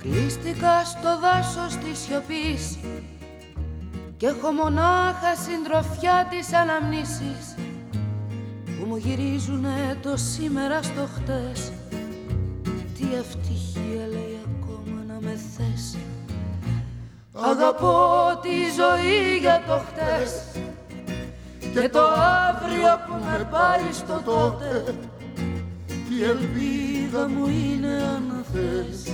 Κλείστηκα στο δάσος της σιωπής κι έχω μονάχα συντροφιά της αναμνήσεις που μου γυρίζουνε το σήμερα στο χτες. Τι ευτυχία λέει ακόμα να με θες. Αγαπώ τη ζωή για το χτες και το αύριο που με πάει στο τότε. Η ελπίδα μου είναι αν θες